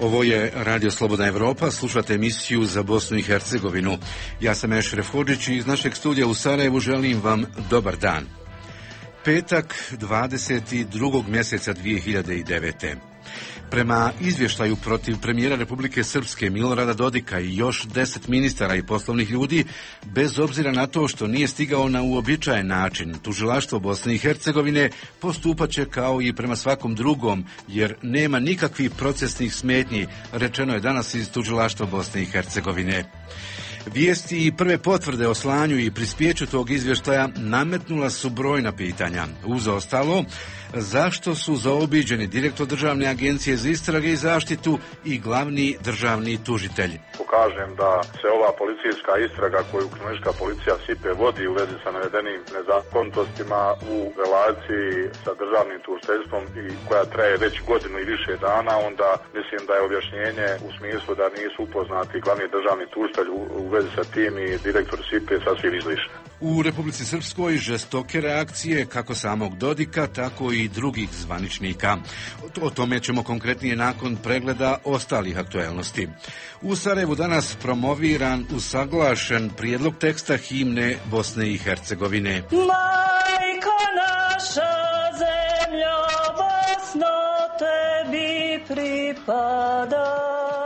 Ovo je Radio Slobodna Evropa, slušate emisiju za Bosnu i Hercegovinu. Ja sam Ešref Hodžić i iz našeg studija u Sarajevu želim vam dobar dan. Petak 22. mjeseca 2009. Prema izvještaju protiv premijera Republike Srpske Milorada Dodika i još 10 ministara i poslovnih ljudi, bez obzira na to što nije stigao na uobičajen način, tužilaštvo Bosne i Hercegovine postupat će kao i prema svakom drugom, jer nema nikakvih procesnih smetnji, rečeno je danas iz tužilaštva Bosne i Hercegovine. Vijesti i prve potvrde o slanju i prispjeću tog izvještaja nametnula su brojna pitanja. Uz ostalo, zašto su zaobiđeni direktor Državne agencije za istrage i zaštitu i glavni državni tužitelj? Kažem da se ova policijska istraga koju kriminalistička policija SIPE vodi u vezi sa navedenim nezakonitostima u relaciji sa državnim tužiteljstvom i koja traje već godinu i više dana, onda mislim da je objašnjenje u smislu da nisu upoznati glavni državni tužitelj u vezi sa tim i direktor SIPE sasvim izlišno. U Republici Srpskoj žestoke reakcije kako samog Dodika, tako i drugih zvaničnika. O tome ćemo konkretnije nakon pregleda ostalih aktuelnosti. U Sarajevu danas promoviran usaglašen prijedlog teksta himne Bosne i Hercegovine. Majko naša zemljo, Bosno tebi pripada.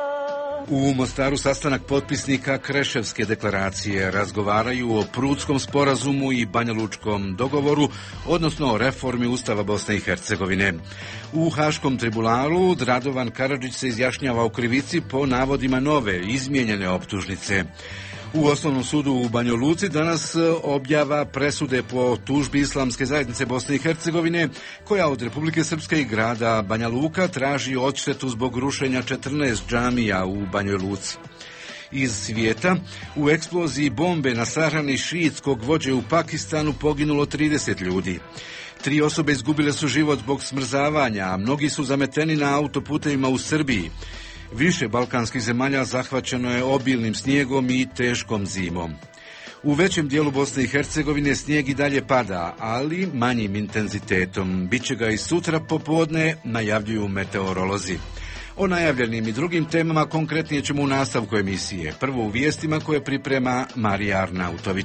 U Mostaru sastanak potpisnika Kreševske deklaracije razgovaraju o Prutskom sporazumu i Banjalučkom dogovoru, odnosno o reformi Ustava Bosne i Hercegovine. U Haškom tribunalu Radovan Karadžić se izjašnjava o krivici po navodima nove, izmijenjene optužnice. U Osnovnom sudu u Banja Luci danas objava presude po tužbi Islamske zajednice Bosne i Hercegovine, koja od Republike Srpske i grada Banja Luka traži odštetu zbog rušenja 14 džamija u Banjoj Luci. Iz svijeta, u eksploziji bombe na sahrani šiitskog vođe u Pakistanu poginulo 30 ljudi. 3 osobe izgubile su život zbog smrzavanja, a mnogi su zameteni na autoputevima u Srbiji. Više balkanskih zemalja zahvaćeno je obilnim snijegom i teškom zimom. U većem dijelu Bosne i Hercegovine snijeg i dalje pada, ali manjim intenzitetom. Biće ga i sutra popodne, najavljuju meteorolozi. O najavljenim i drugim temama konkretnije ćemo u nastavku emisije. Prvo u vijestima koje priprema Marija Arnautović.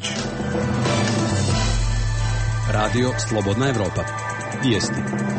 Radio Slobodna Evropa. Vijesti.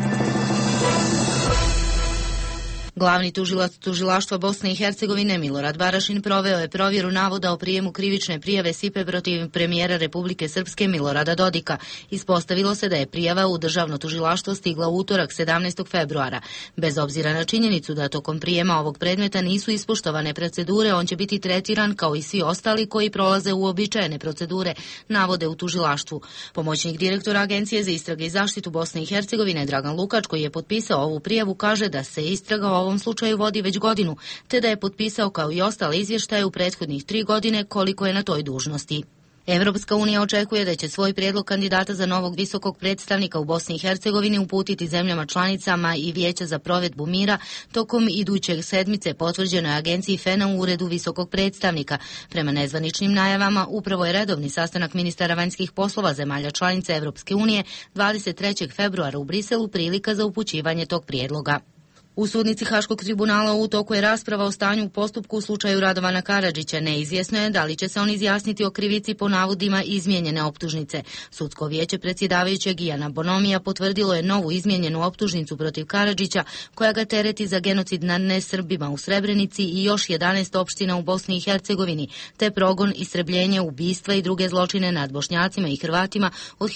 Glavni tužilac tužilaštva Bosne i Hercegovine Milorad Barašin proveo je provjeru navoda o prijemu krivične prijave SIPE protiv premijera Republike Srpske Milorada Dodika. Ispostavilo se da je prijava u državno tužilaštvo stigla u utorak 17. februara. Bez obzira na činjenicu da tokom prijema ovog predmeta nisu ispoštovane procedure, on će biti tretiran kao i svi ostali koji prolaze uobičajene procedure, navode u tužilaštvu. Pomoćnik direktora Agencije za istrage i zaštitu Bosne i Hercegovine Dragan Lukač, koji je potpisao ovu prijavu, kaže da se istraga u ovom slučaju vodi već godinu, te da je potpisao kao i ostale izvještaje u prethodnih 3 godine koliko je na toj dužnosti. Evropska unija očekuje da će svoj prijedlog kandidata za novog visokog predstavnika u Bosni i Hercegovini uputiti zemljama članicama i Vijeća za provedbu mira tokom idućeg sedmice, potvrđeno je agenciji FENA u uredu visokog predstavnika. Prema nezvaničnim najavama, upravo je redovni sastanak ministara vanjskih poslova zemalja članica Evropske unije 23. februara u Briselu prilika za upućivanje tog prijedloga. U sudnici Haškog tribunala u toku je rasprava o stanju u postupku u slučaju Radovana Karadžića. Neizvjesno je da li će se on izjasniti o krivici po navodima izmijenjene optužnice. Sudsko vijeće predsjedavajućeg Ijana Bonomija potvrdilo je novu izmijenjenu optužnicu protiv Karadžića, koja ga tereti za genocid nad nesrbima u Srebrenici i još 11 opština u Bosni i Hercegovini, te progon, istrebljenje, ubistva i druge zločine nad Bošnjacima i Hrvatima od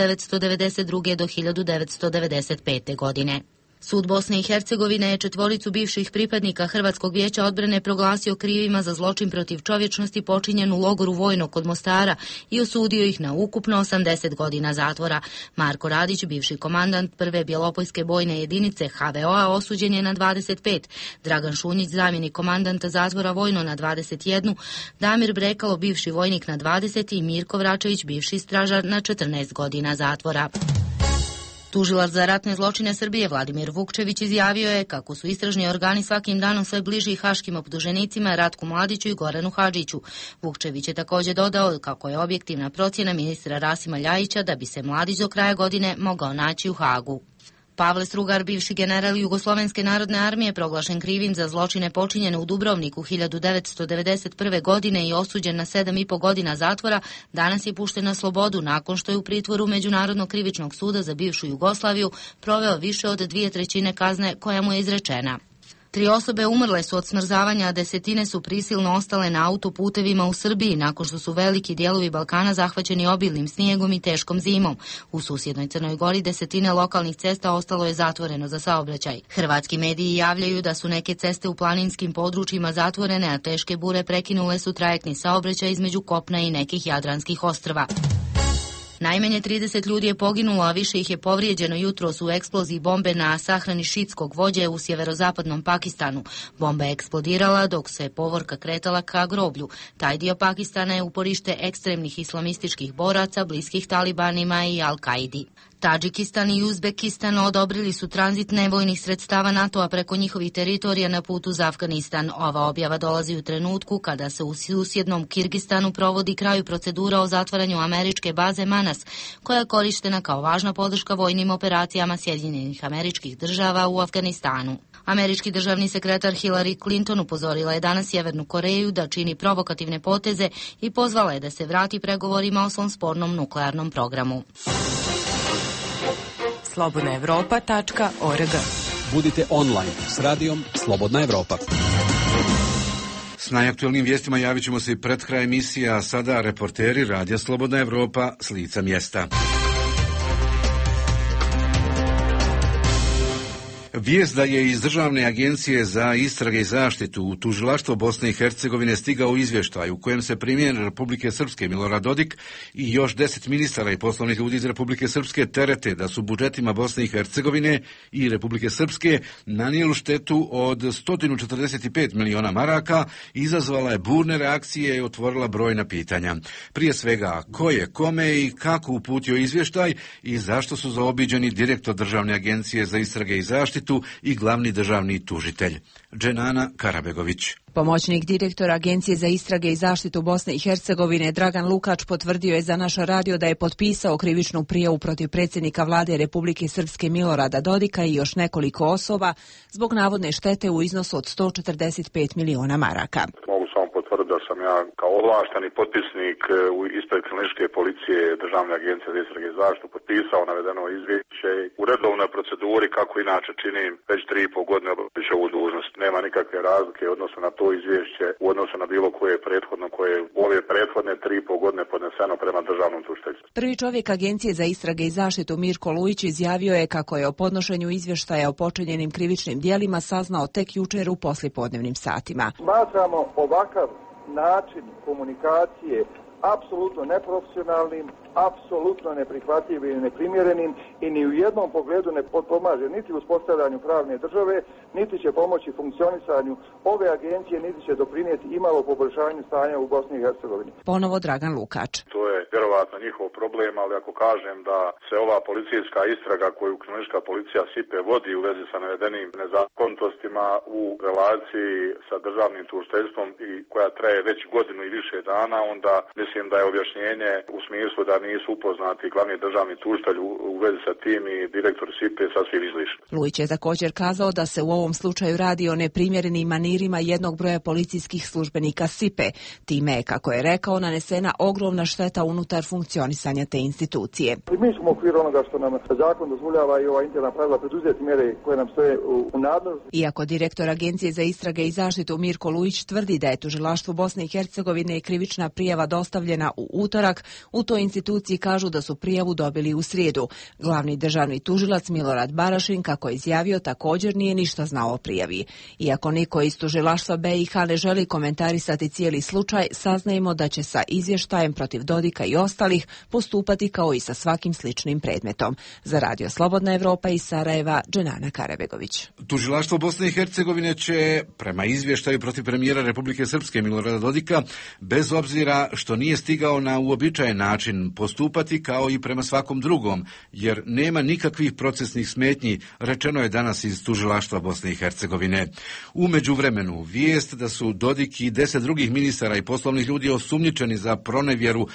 1992. do 1995. godine. Sud Bosne i Hercegovine je 4 bivših pripadnika Hrvatskog vijeća odbrane proglasio krivima za zločin protiv čovječnosti počinjen u logoru Vojno kod Mostara i osudio ih na ukupno 80 godina zatvora. Marko Radić, bivši komandant prve Bjelopojske bojne jedinice HVO-a, osuđen je na 25, Dragan Šunjić, zamjenik komandanta zatvora Vojno, na 21, Damir Brekalo, bivši vojnik, na 20 i Mirko Vračević, bivši stražar, na 14 godina zatvora. Tužilac za ratne zločine Srbije Vladimir Vukčević izjavio je kako su istražni organi svakim danom sve bliži haškim optuženicima Ratku Mladiću i Goranu Hadžiću. Vukčević je također dodao kako je objektivna procjena ministra Rasima Ljajića da bi se Mladić do kraja godine mogao naći u Hagu. Pavle Strugar, bivši general Jugoslovenske narodne armije, proglašen krivim za zločine počinjene u Dubrovniku 1991. godine i osuđen na 7,5 godina zatvora, danas je pušten na slobodu nakon što je u pritvoru Međunarodnog krivičnog suda za bivšu Jugoslaviju proveo više od 2/3 kazne koja mu je izrečena. 3 osobe umrle su od smrzavanja, a desetine su prisilno ostale na autoputevima u Srbiji nakon što su veliki dijelovi Balkana zahvaćeni obilnim snijegom i teškom zimom. U susjednoj Crnoj Gori desetine lokalnih cesta ostalo je zatvoreno za saobraćaj. Hrvatski mediji javljaju da su neke ceste u planinskim područjima zatvorene, a teške bure prekinule su trajektni saobraćaj između kopna i nekih jadranskih ostrva. Najmanje 30 ljudi je poginulo, a više ih je povrijeđeno jutros u eksploziji bombe na sahrani šiitskog vođe u sjeverozapadnom Pakistanu. Bomba je eksplodirala dok se povorka kretala ka groblju. Taj dio Pakistana je uporište ekstremnih islamističkih boraca, bliskih Talibanima i Al-Kaidi. Tadžikistan i Uzbekistan odobrili su tranzit nevojnih sredstava NATO-a preko njihovih teritorija na putu za Afganistan. Ova objava dolazi u trenutku kada se u susjednom Kirgistanu provodi kraju procedura o zatvaranju američke baze Manas, koja je korištena kao važna podrška vojnim operacijama Sjedinjenih Američkih Država u Afganistanu. Američki državni sekretar Hillary Clinton upozorila je danas Sjevernu Koreju da čini provokativne poteze i pozvala je da se vrati pregovorima o svom spornom nuklearnom programu. slobodnaevropa.org. Budite online s radijom Slobodna Evropa. S najaktualnim vijestima javit ćemo se i pred kraj emisija, a sada reporteri Radija Slobodna Evropa s lica mjesta. Vijest da je iz Državne agencije za istrage i zaštitu u tužilaštvo Bosne i Hercegovine stigao izvještaj u kojem se premijer Republike Srpske Milorad Dodik i još 10 ministara i poslovnih ljudi iz Republike Srpske terete da su budžetima Bosne i Hercegovine i Republike Srpske nanijelu štetu od 145 miliona maraka, izazvala je burne reakcije i otvorila brojna pitanja. Prije svega, ko je kome i kako uputio izvještaj i zašto su zaobiđeni direktor Državne agencije za istrage i zaštitu i glavni državni tužitelj. Dženana Karabegović. Pomoćnik direktora Agencije za istrage i zaštitu Bosne i Hercegovine Dragan Lukač potvrdio je za naš radio da je potpisao krivičnu prijavu protiv predsjednika vlade Republike Srpske Milorada Dodika i još nekoliko osoba zbog navodne štete u iznosu od 145 miliona maraka. Mogu samo potvrditi da sam ja kao ovlašteni potpisnik ispred kriminalističke policije Državne agencije za istrage i zaštitu potpisao navedeno izvješće u redovnoj proceduri kako inače činim već 3,5 godine obavljajući ovu dužnost. Nema nikakve razlike u odnosu na to izvješće u odnosu na bilo koje prethodno koje u ove prethodne 3,5 godine podneseno prema državnom tužiteljstvu. Prvi čovjek Agencije za istrage i zaštitu Mirko Lujić izjavio je kako je o podnošenju izvještaja o počinjenim krivičnim djelima saznao tek jučer u poslijepodnevnim satima. Smatramo ovakav način komunikacije apsolutno neprofesionalnim, apsolutno neprihvatljivim i neprimjerenim i ni u jednom pogledu ne potpomaže niti uspostavljanju pravne države, niti će pomoći funkcionisanju ove agencije, niti će doprinijeti imalo poboljšanju stanja u Bosni i Hercegovini. Ponovo Dragan Lukač. To je vjerovatno njihov problem, ali ako kažem da se ova policijska istraga koju kriminalistička policija SIPE vodi u vezi sa navedenim nezakonitostima u relaciji sa državnim tužiteljstvom i koja traje već godinu i više dana, onda mislim da je objašnjenje u smislu da nisu upoznati glavni državni tužitelj u vezi sa tim i direktor SIPE sasvim izlišno. Lujić je također kazao da se u ovom slučaju radi o neprimjerenim manirima jednog broja policijskih službenika SIPE. Time je, kako je rekao, nanesena ogromna šteta unutar funkcionisanja te institucije. Mi smo u okviru onoga što nam zakon dozvoljava i ova interna pravila preduzeti mjere koje nam stoje u nadležnosti. Iako direktor Agencije za istrage i zaštitu Mirko Lujić tvrdi da je tužilaštvu Bosne i Hercegovine krivična prijava dostavljena u utorak, u toj instituciji kažu da su prijavu dobili u srijedu. Glavni državni tužilac Milorad Barašin, kako je izjavio, također nije ništa znao o prijavi. Iako niko iz tužilaštva BiH ne želi komentarisati cijeli slučaj, saznajemo da će sa izvještajem protiv Dodika i ostalih postupati kao i sa svakim sličnim predmetom. Za Radio Slobodna Evropa iz Sarajeva, Dženana Karabegović. Tužilaštvo Bosne i Hercegovine će, prema izvještaju protiv premijera Republike Srpske Milorada Dodika, bez obzira što nije nije stigao na uobičajen način postupati kao i prema svakom drugom, jer nema nikakvih procesnih smetnji, rečeno je danas iz tužilaštva Bosne i Hercegovine. U međuvremenu, vijest da su Dodik i 10 drugih ministara i poslovnih ljudi osumnjičeni za pronevjeru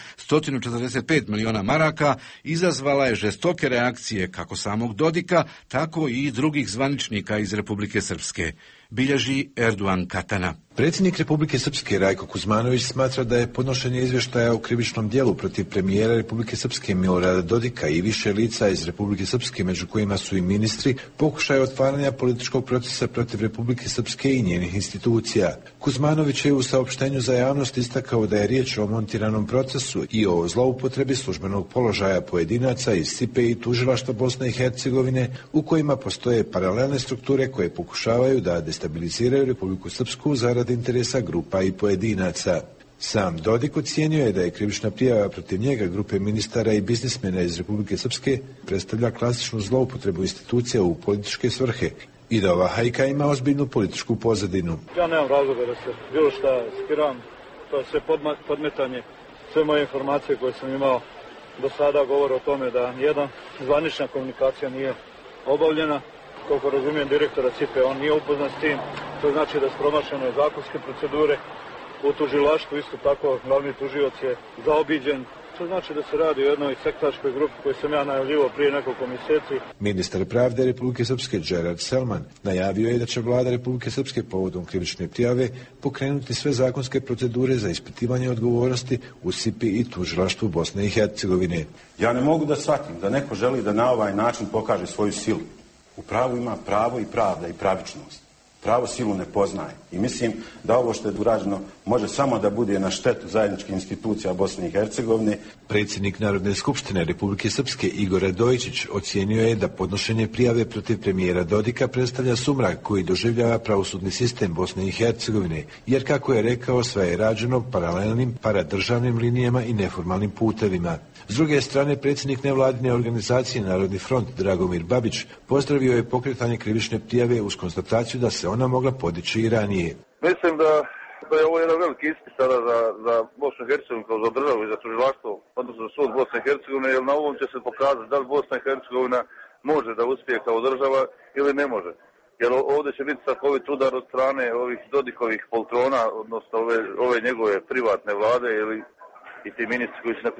145 miliona maraka izazvala je žestoke reakcije kako samog Dodika, tako i drugih zvaničnika iz Republike Srpske. Bilježi Erduan Katana. Predsjednik Republike Srpske Rajko Kuzmanović smatra da je podnošenje izvještaja o krivičnom djelu protiv premijera Republike Srpske Milorada Dodika i više lica iz Republike Srpske, među kojima su i ministri, pokušaj otvaranja političkog procesa protiv Republike Srpske i njenih institucija. Kuzmanović je u saopštenju za javnost istakao da je riječ o montiranom procesu i o zloupotrebi službenog položaja pojedinaca iz SIPE i tužilaštva Bosne i Hercegovine, u kojima postoje paralelne strukture koje pokušavaju da destabiliziraju Republiku Srpsku zarad interesa grupa i pojedinaca. Sam Dodik ocijenio je da je krivična prijava protiv njega grupe ministara i biznismena iz Republike Srpske predstavlja klasičnu zloupotrebu institucija u političke svrhe i da ova hajka ima ozbiljnu političku pozadinu. Ja nemam razloga da se bilo šta skiram, to je sve podmetanje, sve moje informacije koje sam imao do sada govore o tome da nijedna zvanična komunikacija nije obavljena. Koliko razumijem direktora CIPE, on nije upoznat s tim, to znači da su promašene zakonske procedure. U tužilaštvu isto tako glavni tužilac je zaobiđen. To znači da se radi o jednoj sektaškoj grupi koju sam ja najavljivao prije nekoliko mjeseci. Ministar pravde Republike Srpske Gerard Selman najavio je da će vlada Republike Srpske povodom krivične prijave pokrenuti sve zakonske procedure za ispitivanje odgovornosti u SIPI i tužilaštvu Bosne i Hercegovine. Ja ne mogu da shvatim da neko želi da na ovaj način pokaže svoju silu. U pravu ima pravo i pravda i pravičnost. Pravo silu ne poznaje. I mislim da ovo što je urađeno može samo da bude na štetu zajedničkih institucija Bosne i Hercegovine. Predsjednik Narodne skupštine Republike Srpske Igor Radojičić ocijenio je da podnošenje prijave protiv premijera Dodika predstavlja sumrak koji doživljava pravosudni sistem Bosne i Hercegovine, jer kako je rekao sve je rađeno paralelnim paradržavnim linijama i neformalnim putevima. S druge strane, predsjednik nevladine organizacije Narodni front Dragomir Babić pozdravio je pokretanje krivične prijave uz konstataciju da se ona mogla podići i ranije. Mislim da je ovo jedan veliki ispit sada za Bosnu i Hercegovinu kao za državu i za tužilaštvo, odnosno za sud Bosne i Hercegovine, jer na ovom će se pokazati da li Bosna i Hercegovina može da uspije kao država ili ne može. Jer ovdje će biti strahovit udar od strane ovih Dodikovih poltrona, odnosno ove njegove privatne vlade ili i ti ministri koji su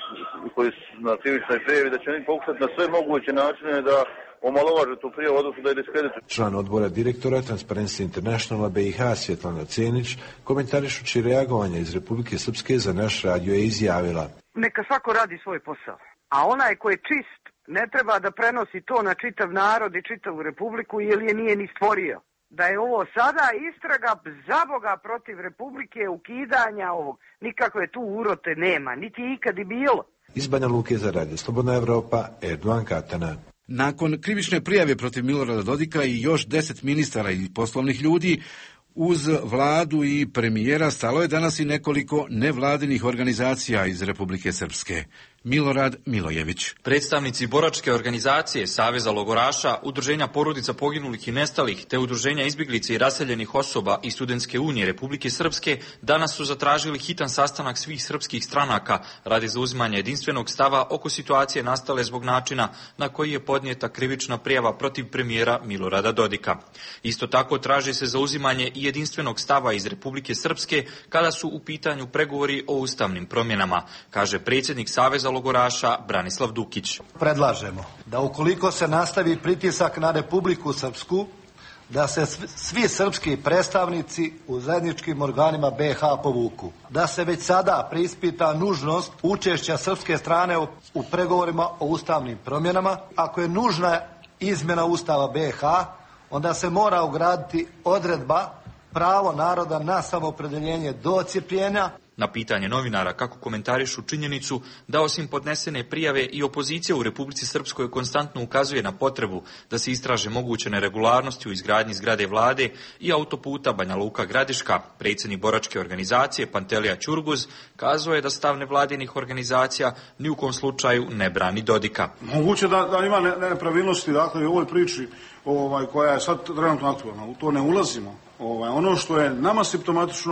na krivičnoj prijavi, da će oni pokušati na sve moguće načine da omalovaže tu prijavu, odnosno da je diskredituju. Član odbora direktora Transparency Internationala BiH Svjetlana Cenić, komentarišući reagovanje iz Republike Srpske za naš radio, je izjavila: Neka svako radi svoj posao, a onaj ko je čist ne treba da prenosi to na čitav narod i čitavu Republiku, jer je nije ni stvorio. Da je ovo sada istraga za Boga protiv Republike, ukidanja ovog. Nikakve tu urote nema, niti je ikad i bilo. Iz Banja Luke za Radio Slobodna Evropa, Erduan Katana. Nakon krivične prijave protiv Milorada Dodika i još 10 ministara i poslovnih ljudi, uz vladu i premijera stalo je danas i nekoliko nevladinih organizacija iz Republike Srpske. Milorad Milojević. Predstavnici boračke organizacije, Saveza logoraša, Udruženja porodica poginulih i nestalih, te Udruženja izbjeglica i raseljenih osoba i Studentske unije Republike Srpske danas su zatražili hitan sastanak svih srpskih stranaka radi zauzimanja jedinstvenog stava oko situacije nastale zbog načina na koji je podnijeta krivična prijava protiv premijera Milorada Dodika. Isto tako traži se zauzimanje i jedinstvenog stava iz Republike Srpske kada su u pitanju pregovori o ustavnim promjenama, kaže predsjednik Saveza logoraša Branislav Dukić. Predlažemo da ukoliko se nastavi pritisak na Republiku Srpsku, da se svi srpski predstavnici u zajedničkim organima BiH povuku. Da se već sada preispita nužnost učešća srpske strane u pregovorima o ustavnim promjenama. Ako je nužna izmjena Ustava BiH, onda se mora ugraditi odredba pravo naroda na samoopredeljenje do odcjepljenja. Na pitanje novinara kako komentarišu činjenicu da osim podnesene prijave i opozicija u Republici Srpskoj konstantno ukazuje na potrebu da se istraže moguće neregularnosti u izgradnji zgrade vlade i autoputa Banja Luka-Gradiška, predsjednik boračke organizacije Pantelija Ćurguz kazao je da stav nevladinih organizacija ni u kom slučaju ne brani Dodika. Moguće da ima nepravilnosti, dakle, u ovoj priči koja je sad trenutno aktualna, u to ne ulazimo. Ono što je nama simptomatično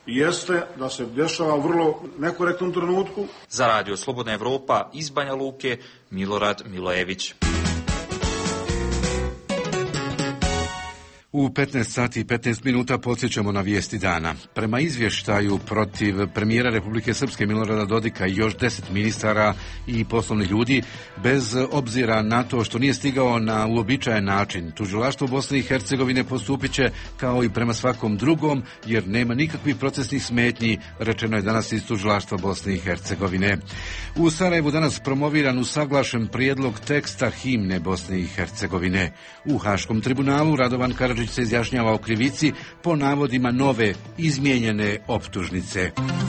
jeste da se dešava u vrlo nekorektnom trenutku. Za Radio Slobodna Evropa iz Banja Luke, Milorad Milojević. U 15 sati i 15 minuta podsjećamo na vijesti dana. Prema izvještaju protiv premijera Republike Srpske Milorada Dodika i još 10 ministara i poslovnih ljudi, bez obzira na to što nije stigao na uobičajen način, tužilaštvo Bosne i Hercegovine postupit će kao i prema svakom drugom, jer nema nikakvih procesnih smetnji, rečeno je danas iz tužilaštva Bosne i Hercegovine. U Sarajevu danas promoviran usaglašen prijedlog teksta himne Bosne i Hercegovine. U Haškom tribunalu Radovan Karadžić se izjašnjava o krivici po navodima nove izmijenjene optužnice.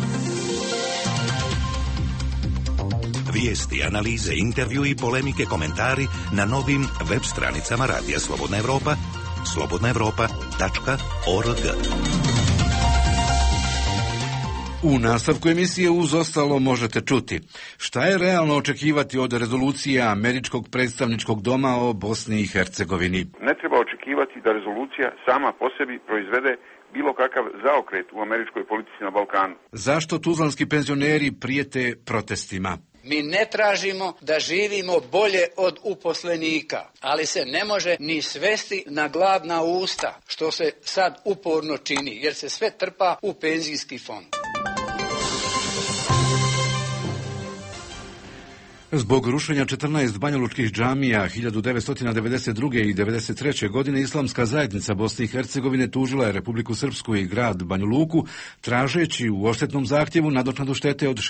Vijesti, analize, intervju i polemike, komentari na novim web stranicama Radija Slobodna Evropa, slobodnaevropa.org. U nastavku emisije uz ostalo možete čuti šta je realno očekivati od rezolucije Američkog predstavničkog doma o Bosni i Hercegovini. Ne treba očekivati da rezolucija sama po sebi proizvede bilo kakav zaokret u američkoj politici na Balkanu. Zašto tuzlanski penzioneri prijete protestima? Mi ne tražimo da živimo bolje od uposlenika, ali se ne može ni svesti na gladna usta, što se sad uporno čini, jer se sve trpa u penzijski fond. Zbog rušenja 14 banjalučkih džamija 1992. i 1993. godine Islamska zajednica Bosne i Hercegovine tužila je Republiku Srpsku i grad Banju Luku, tražeći u odštetnom zahtjevu nadoknadu štete od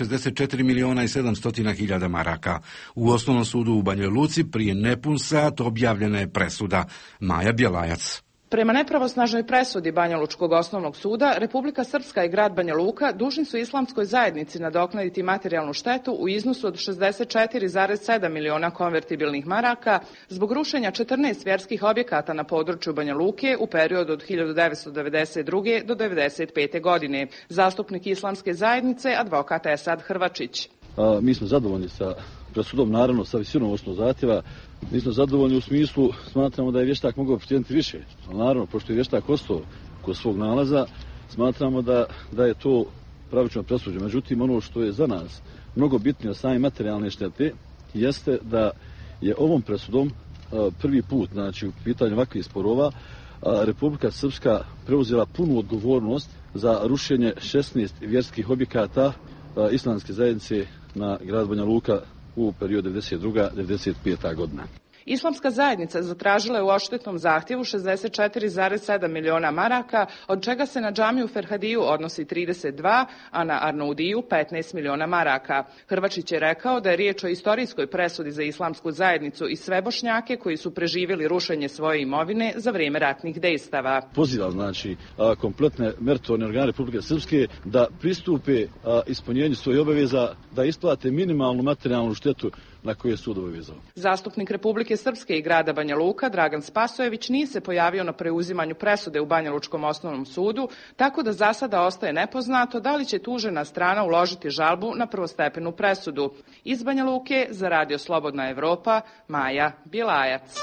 64.700.000 maraka. U Osnovnom sudu u Banjoj Luci prije nepun sat objavljena je presuda. Maja Bjelajac. Prema nepravosnažnoj presudi Banjalučkog osnovnog suda, Republika Srpska i grad Banja Luka dužni su Islamskoj zajednici nadoknaditi materijalnu štetu u iznosu od 64,7 miliona konvertibilnih maraka zbog rušenja 14 vjerskih objekata na području Banja Luke u periodu od 1992. do 1995. godine. Zastupnik Islamske zajednice, advokat Esad Hrvačić. Mi smo zadovoljni sa presudom, naravno sa visinom osnovnog zahtjeva. Nismo zadovoljni u smislu, smatramo da je vještak mogao procijeniti više. Naravno, pošto je vještak ostao kod svog nalaza, smatramo da je to pravično presuđeno. Međutim, ono što je za nas mnogo bitnije od same materijalne štete jeste da je ovom presudom prvi put, znači u pitanju ovakvih sporova, Republika Srpska preuzela punu odgovornost za rušenje 16 vjerskih objekata Islamske zajednice na grad Banja Luka u periodu 1992-1995. godina. Islamska zajednica zatražila je u odštetnom zahtjevu 64,7 miliona maraka, od čega se na džamiju Ferhadiju odnosi 32, a na Arnaudiju 15 miliona maraka. Hrvačić je rekao da je riječ o istorijskoj presudi za Islamsku zajednicu i sve Bošnjake koji su preživjeli rušenje svoje imovine za vrijeme ratnih dejstava. Poziva znači kompletne meritorne organe Republike Srpske da pristupe ispunjenju svojih obaveza, da isplate minimalnu materijalnu štetu na koju je sud obavezao. Zastupnik Republike Srpske i grada Banja Luka, Dragan Spasojević, nije se pojavio na preuzimanju presude u Banjalučkom osnovnom sudu, tako da za sada ostaje nepoznato da li će tužena strana uložiti žalbu na prvostepenu presudu. Iz Banja Luke za Radio Slobodna Evropa, Maja Bjelajac.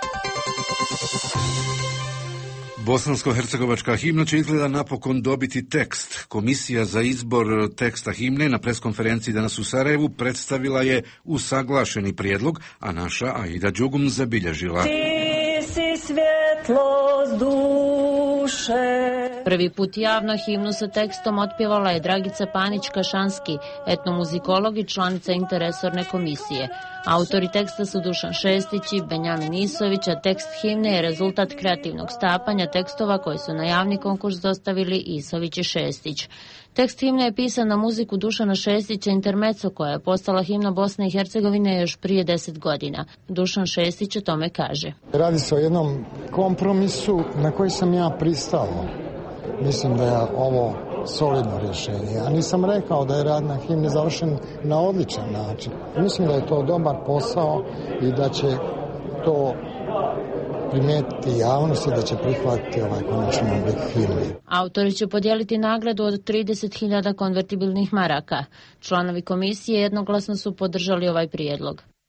Bosansko-hercegovačka himna će izgleda napokon dobiti tekst. Komisija za izbor teksta himne na preskonferenciji danas u Sarajevu predstavila je usaglašeni prijedlog, a naša Aida Đugum zabilježila. Ti si svjetlost duše. Prvi put javno himnu sa tekstom otpjevala je Dragica Panić-Kašanski, etnomuzikolog i članica interresorne komisije. Autori teksta su Dušan Šestić i Benjamin Isović, a tekst himne je rezultat kreativnog stapanja tekstova koji su na javni konkurs dostavili Isović i Šestić. Tekst himne je pisan na muziku Dušana Šestića Intermezzo, koja je postala himna Bosne i Hercegovine još prije 10 godina. Dušan Šestić o tome kaže. Radi se o jednom kompromisu na koji sam ja pristao. Mislim da je ovo solidno rješenje. Ja nisam rekao da je rad na himni završen na odličan način. Mislim da je to dobar posao i da će to primijetiti javnost i da će prihvatiti ovaj konačni oblik himne. Autori će podijeliti nagradu od 30.000 konvertibilnih maraka. Članovi komisije jednoglasno su podržali ovaj prijedlog.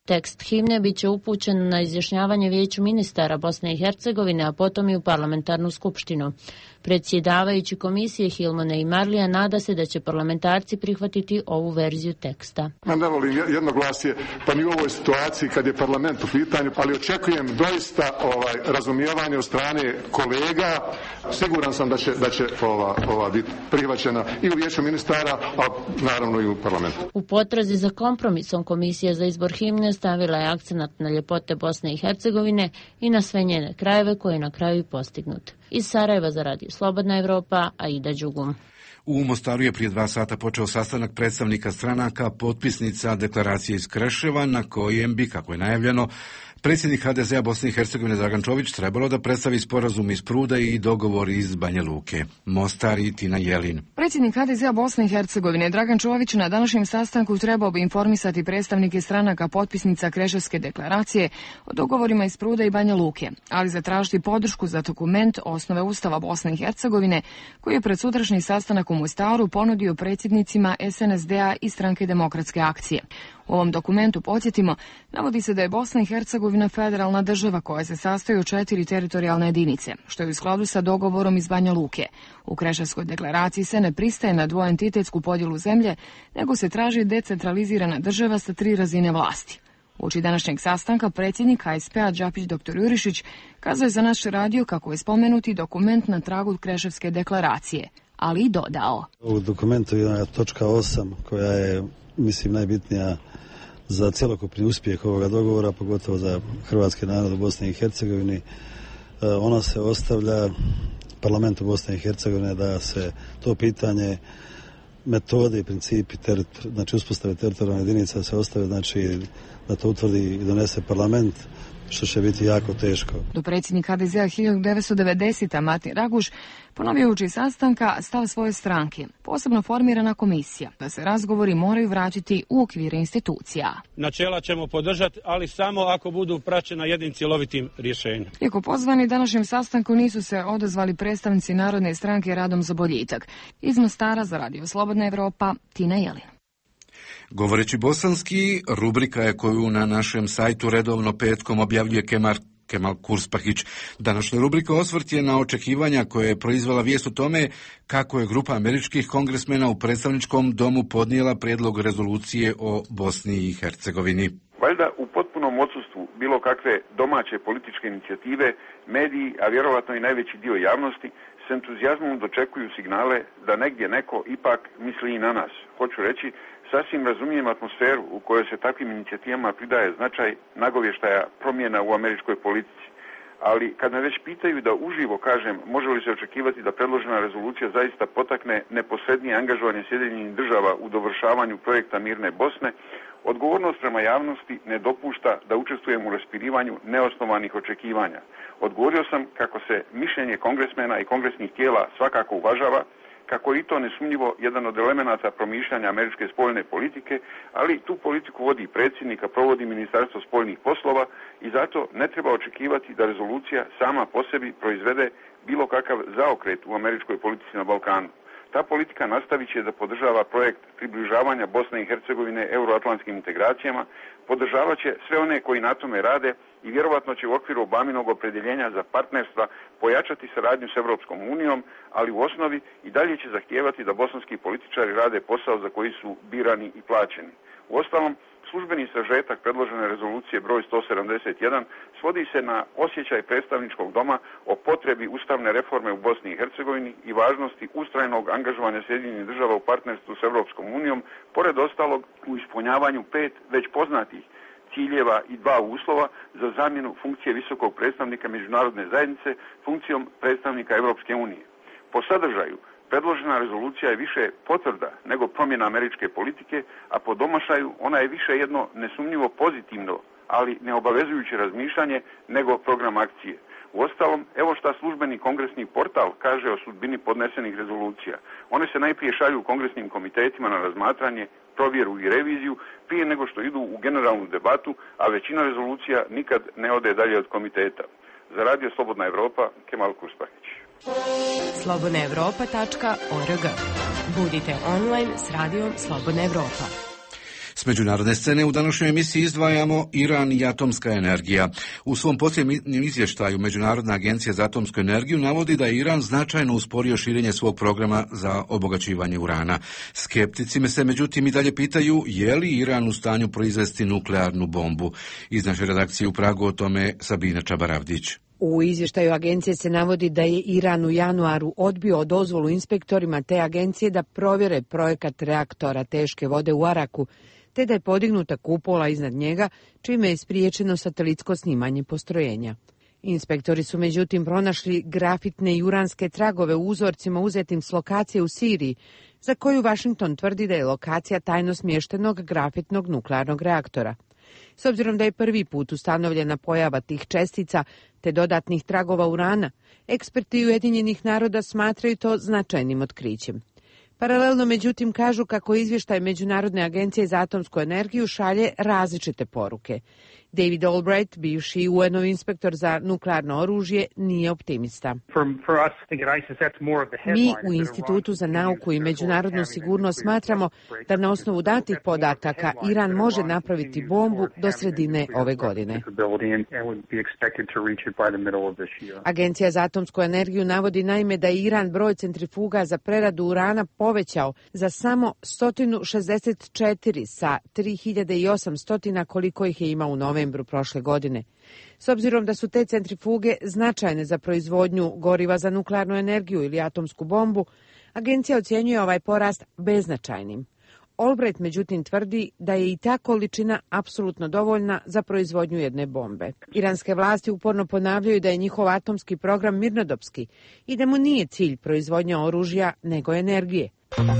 Tekst himne biće upućen na izjašnjavanje Vijeću ministara Bosne i Hercegovine, a potom i u parlamentarnu skupštinu. Predsjedavajući komisije Hilmone i Marlija nada se da će parlamentarci prihvatiti ovu verziju teksta. Ne volim jednoglasje, pa ni u ovoj situaciji kad je parlament u pitanju, ali očekujem doista razumijevanje od strane kolega. Siguran sam da će ova biti prihvaćena i u Vijeću ministara, a naravno i u parlamentu. U potrazi za kompromisom Komisija za izbor himne stavila je akcenat na ljepote Bosne i Hercegovine i na sve njene krajeve koji je na kraju postignut. Iz Sarajeva za Radio Slobodna Evropa, Aida Đugum. U Mostaru je prije 2 sata počeo sastanak predstavnika stranaka potpisnica deklaracije iz Kreševa, na kojem bi, kako je najavljeno, predsjednik HDZ-a Bosne i Hercegovine Dragan Čović trebalo da predstavi sporazum iz Pruda i dogovor iz Banja Luke. Mostar i Tina Jelin. Predsjednik HDZ-a Bosne i Hercegovine Dragan Čović na današnjem sastanku trebao bi informisati predstavnike stranaka potpisnica Kreševske deklaracije o dogovorima iz Pruda i Banja Luke, ali zatražiti podršku za dokument Osnove Ustava Bosne i Hercegovine koji je pred sutrašnji sastanak u Mostaru ponudio predsjednicima SNSD-a i Stranke demokratske akcije. U ovom dokumentu, podsjetimo, navodi se da je Bosna i Hercegovina federalna država koja se sastoji od 4 teritorijalne jedinice, što je u skladu sa dogovorom iz Banja Luke. U Kreševskoj deklaraciji se ne pristaje na dvoentitetsku podjelu zemlje, nego se traži decentralizirana država sa 3 razine vlasti. Uoči današnjeg sastanka predsjednik HSP-a Đapić dr. Jurišić kazuje za naš radio kako je spomenuti dokument na tragu Kreševske deklaracije, ali i dodao. U dokumentu je točka 8 koja je, mislim, najbitnija za cjelokupni uspjeh ovoga dogovora, pogotovo za hrvatski narod u Bosni i Hercegovini. Ona se ostavlja parlamentu Bosne i Hercegovine da se to pitanje metode i principi znači uspostave teritorijalne jedinica se ostave, znači da to utvrdi i donese parlament, što će biti jako teško. Do predsjednik HDZ-a 1990. Martin Raguš ponovio uoči sastanka stav svoje stranke, posebno formirana komisija, da se razgovori moraju vratiti u okvire institucija. Načela ćemo podržati, ali samo ako budu praćena jednim cjelovitim rješenjem. Iako pozvani današnjem sastanku nisu se odazvali predstavnici Narodne stranke Radom za boljitak. Iz Mostara za Radio Slobodna Evropa, Tina Jelin. Govoreći bosanski, rubrika je koju na našem sajtu redovno petkom objavljuje Kemal Kurspahić. Današnja rubrika osvrt je na očekivanja koje je proizvela vijest o tome kako je grupa američkih kongresmena u predstavničkom domu podnijela prijedlog rezolucije o Bosni i Hercegovini. Valjda u potpunom odsustvu bilo kakve domaće političke inicijative, mediji, a vjerovatno i najveći dio javnosti, s entuzijazmom dočekuju signale da negdje neko ipak misli i na nas. Hoću reći, sasvim razumijem atmosferu u kojoj se takvim inicijativama pridaje značaj nagovještaja promjena u američkoj politici. Ali kad me već pitaju da uživo kažem može li se očekivati da predložena rezolucija zaista potakne neposrednije angažovanje Sjedinjenih država u dovršavanju projekta Mirne Bosne, odgovornost prema javnosti ne dopušta da učestvujem u raspirivanju neosnovanih očekivanja. Odgovorio sam kako se mišljenje kongresmena i kongresnih tijela svakako uvažava, kako je i to nesumnjivo jedan od elemenata promišljanja američke spoljne politike, ali tu politiku vodi predsjednik, a provodi Ministarstvo spoljnih poslova i zato ne treba očekivati da rezolucija sama po sebi proizvede bilo kakav zaokret u američkoj politici na Balkanu. Ta politika nastavit će da podržava projekt približavanja Bosne i Hercegovine euroatlantskim integracijama, podržavat će sve one koji na tome rade i vjerovatno će u okviru Obaminog opredjeljenja za partnerstva pojačati saradnju s Europskom unijom, ali u osnovi i dalje će zahtijevati da bosanski političari rade posao za koji su birani i plaćeni. Uostalom, službeni sažetak predložene rezolucije broj 171 svodi se na osjećaj predstavničkog doma o potrebi ustavne reforme u Bosni i Hercegovini i važnosti ustrajnog angažovanja Sjedinjenih država u partnerstvu s Europskom unijom, pored ostalog u ispunjavanju 5 već poznatih ciljeva i 2 uslova za zamjenu funkcije visokog predstavnika međunarodne zajednice funkcijom predstavnika Europske unije. Po sadržaju, predložena rezolucija je više potvrda nego promjena američke politike, a po domašaju ona je više jedno nesumnjivo pozitivno, ali neobavezujuće razmišljanje nego program akcije. Uostalom, evo šta službeni kongresni portal kaže o sudbini podnesenih rezolucija. One se najprije šalju kongresnim komitetima na razmatranje, provjeru i reviziju prije nego što idu u generalnu debatu, a većina rezolucija nikad ne ode dalje od komiteta. Za Radio Slobodna Evropa, Kemal Kurspahić. slobodnaevropa.org. Budite online s Radijom Slobodna Evropa. S međunarodne scene u današnjoj emisiji izdvajamo Iran i atomska energija. U svom posljednjem izvještaju Međunarodna agencija za atomsku energiju navodi da je Iran značajno usporio širenje svog programa za obogaćivanje urana. Skeptici se međutim i dalje pitaju je li Iran u stanju proizvesti nuklearnu bombu. Iz naše redakcije u Pragu o tome Sabina Čabaravdić. U izvještaju agencije se navodi da je Iran u januaru odbio dozvolu inspektorima te agencije da provjere projekat reaktora teške vode u Araku, te da je podignuta kupola iznad njega, čime je spriječeno satelitsko snimanje postrojenja. Inspektori su međutim pronašli grafitne i uranske tragove u uzorcima uzetim s lokacije u Siriji, za koju Washington tvrdi da je lokacija tajno smještenog grafitnog nuklearnog reaktora. S obzirom da je prvi put ustanovljena pojava tih čestica te dodatnih tragova urana, eksperti Ujedinjenih naroda smatraju to značajnim otkrićem. Paralelno, međutim, kažu kako izvještaj Međunarodne agencije za atomsku energiju šalje različite poruke. David Albright, bivši UN-ov inspektor za nuklearno oružje, nije optimista. Mi u Institutu za nauku i međunarodnu sigurnost smatramo da na osnovu datih podataka Iran može napraviti bombu do sredine ove godine. Agencija za atomsku energiju navodi naime da je Iran broj centrifuga za preradu urana povećao za samo 164 sa 3800 koliko ih je imao u novembru prošle godine. S obzirom da su te centrifuge značajne za proizvodnju goriva za nuklearnu energiju ili atomsku bombu, agencija ocjenjuje ovaj porast beznačajnim. Albright međutim tvrdi da je i ta količina apsolutno dovoljna za proizvodnju jedne bombe. Iranske vlasti uporno ponavljaju da je njihov atomski program mirnodopski i da mu nije cilj proizvodnja oružja nego energije.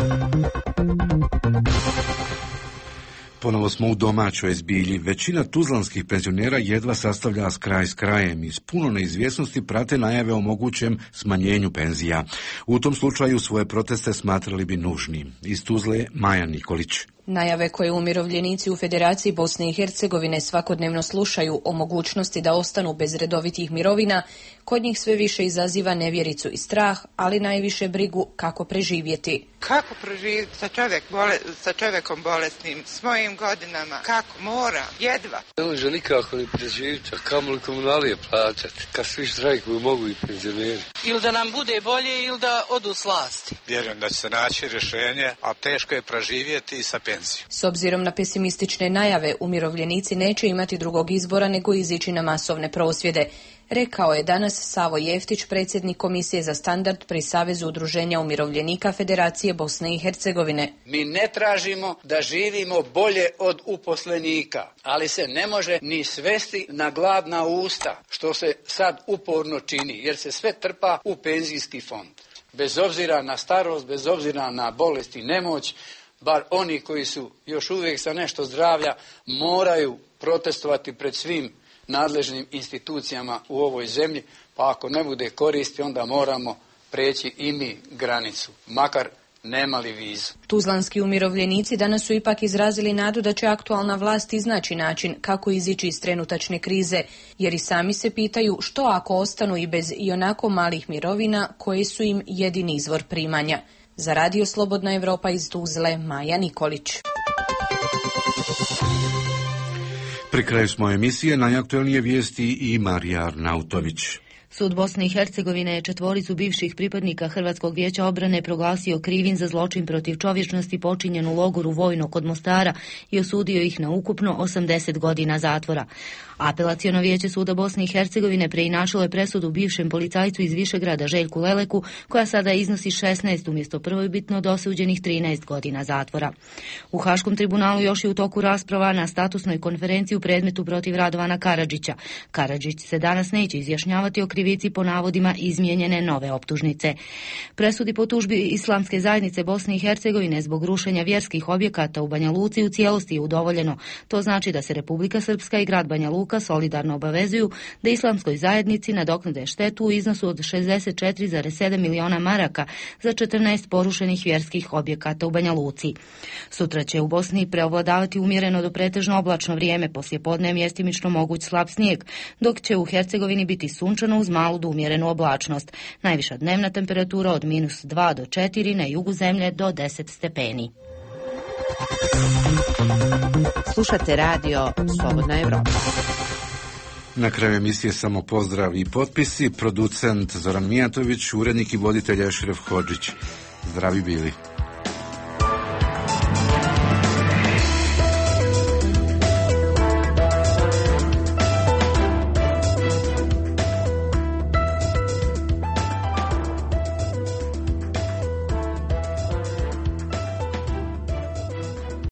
Ponovo smo u domaćoj zbilji. Većina tuzlanskih penzionera jedva sastavlja kraj s krajem i s puno neizvjesnosti prate najave o mogućem smanjenju penzija. U tom slučaju svoje proteste smatrali bi nužnim. Iz Tuzle Maja Nikolić. Najave koje umirovljenici u Federaciji Bosne i Hercegovine svakodnevno slušaju o mogućnosti da ostanu bez redovitih mirovina, kod njih sve više izaziva nevjericu i strah, ali najviše brigu kako preživjeti. Kako preživjeti sa čovjekom bolesnim, s mojim godinama, kako mora, jedva. Ne može nikako ni preživjeti, a kamoli komunalije plaćati, kad svi štrajkuju mogu i penzioneri. Ili da nam bude bolje ili da odu s vlasti. Vjerujem da će se naći rješenje, a teško je preživjeti i sa penzijom. S obzirom na pesimistične najave, umirovljenici neće imati drugog izbora nego izići na masovne prosvjede, rekao je danas Savo Jeftić, predsjednik Komisije za standard pri Savezu udruženja umirovljenika Federacije Bosne i Hercegovine. Mi ne tražimo da živimo bolje od uposlenika, ali se ne može ni svesti na gladna usta, što se sad uporno čini, jer se sve trpa u penzijski fond. Bez obzira na starost, bez obzira na bolest i nemoć, bar oni koji su još uvijek sa nešto zdravlja moraju protestovati pred svim nadležnim institucijama u ovoj zemlji, pa ako ne bude koristi onda moramo preći i mi granicu, makar nemali vizu. Tuzlanski umirovljenici danas su ipak izrazili nadu da će aktualna vlast iznaći način kako izići iz trenutačne krize, jer i sami se pitaju što ako ostanu i bez ionako malih mirovina koji su im jedini izvor primanja. Za Radio Slobodna Evropa iz Tuzle, Maja Nikolić. Pri kraju smo emisije, najaktualnije vijesti i Marija Arnautović. Sud Bosne i Hercegovine je četvoricu bivših pripadnika Hrvatskog vijeća obrane proglasio krivim za zločin protiv čovječnosti počinjen u logoru Vojno kod Mostara i osudio ih na ukupno 80 godina zatvora. Apelaciono vijeće Suda Bosne i Hercegovine preinačilo je presudu bivšem policajcu iz Višegrada Željku Leleku, koja sada iznosi 16 umjesto prvobitno dosuđenih 13 godina zatvora. U Haškom tribunalu još je u toku rasprava na statusnoj konferenciji u predmetu protiv Radovana Karadžića. Karadžić se danas neće izjašnjavati o krivici po navodima izmijenjene nove optužnice. Presudi po tužbi Islamske zajednice Bosne i Hercegovine zbog rušenja vjerskih objekata u Banja Luci u cijelosti je udovoljeno. To znači da se Republika Srpska i grad Banja Luka solidarno obavezuju da Islamskoj zajednici nadoknade štetu u iznosu od 64,7 miliona maraka za 14 porušenih vjerskih objekata u Banja Luci. Sutra će u Bosni preovladavati umjereno do pretežno oblačno vrijeme, poslije podne mjestimično moguć slab snijeg, dok će u Hercegovini biti sunčano uz malu do umjerenu oblačnost. Najviša dnevna temperatura od -2 do 4, na jugu zemlje do 10 stepeni. Slušate radio Slobodna Evropa. Na kraju emisije samo pozdrav i potpisi. Producent Zoran Mijatović, urednik i voditelj Ešref Hodžić. Zdravi bili.